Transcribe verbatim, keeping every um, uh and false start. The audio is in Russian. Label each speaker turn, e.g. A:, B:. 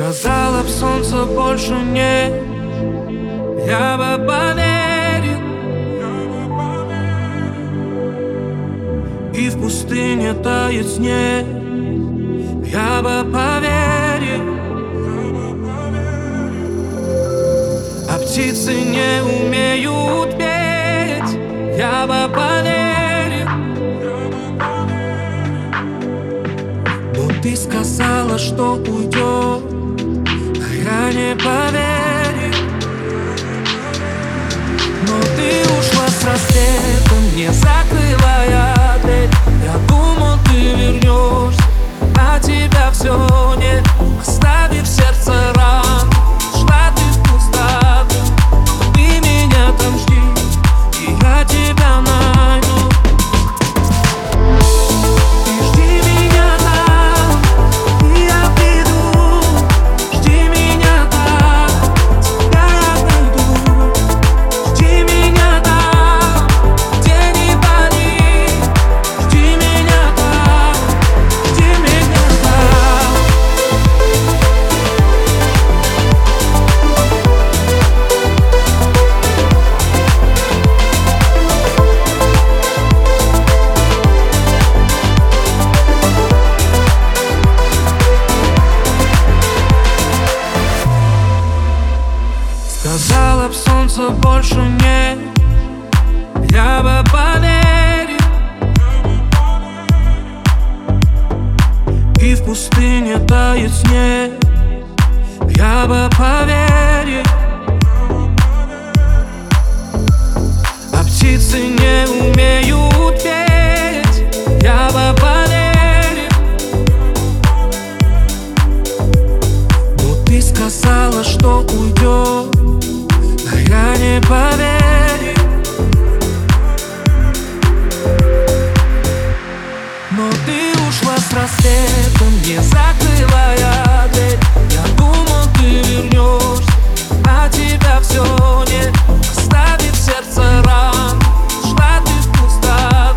A: Сказала б, солнца больше нет, я бы поверил. И в пустыне тает снег, я бы поверил. А птицы не умеют петь, я бы поверил. Но ты сказала, что уйдешь, а я не поверил. Но ты ушла с рассветом, не закрывая дверь. Я думал, ты вернешься, а тебя все нет. Оставив сердце ран, шла ты в пустоту. Ты меня там жди, и я тебя найду. Ты жди меня там, и я приду. Жди меня там, тебя я найду. Жди меня там, где не болит. Жди меня там, жди меня там. Сказала б, солнца больше нет, я бы поверил. И в пустыне тает снег, я бы поверил. А птицы не умеют петь, я бы поверил. Но ты сказала, что уйдешь, а я не поверил. Но ты ушла с рассветом, не закрывая дверь. Я думал, ты вернешься, а тебя все нет. Оставив сердце ран, шла ты в пустоту.